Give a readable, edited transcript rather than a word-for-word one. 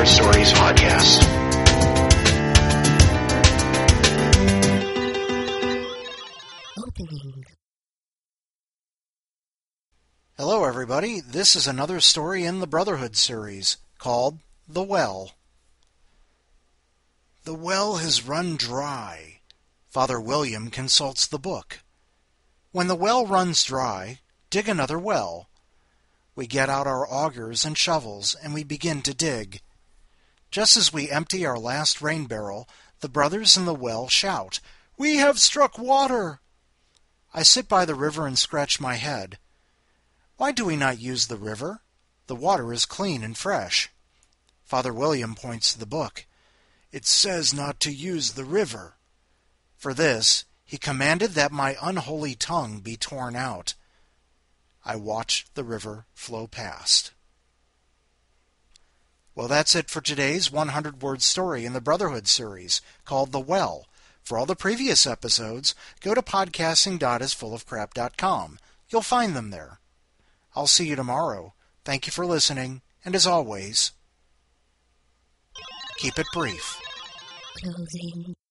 Brotherhood Stories podcast. Hello everybody, this is another story in the Brotherhood series called The Well. The well has run dry. Father William consults the book. When the well runs dry, dig another well. We get out our augers and shovels and we begin to dig. Just as we empty our last rain barrel, the brothers in the well shout, "We have struck water!" I sit by the river and scratch my head. Why do we not use the river? The water is clean and fresh. Father William points to the book. It says not to use the river. For this, he commanded that my unholy tongue be torn out. I watched the river flow past. Well, that's it for today's 100-word story in the Brotherhood series called The Well. For all the previous episodes, go to podcasting.isfullofcrap.com. You'll find them there. I'll see you tomorrow. Thank you for listening, and as always, keep it brief. Closing.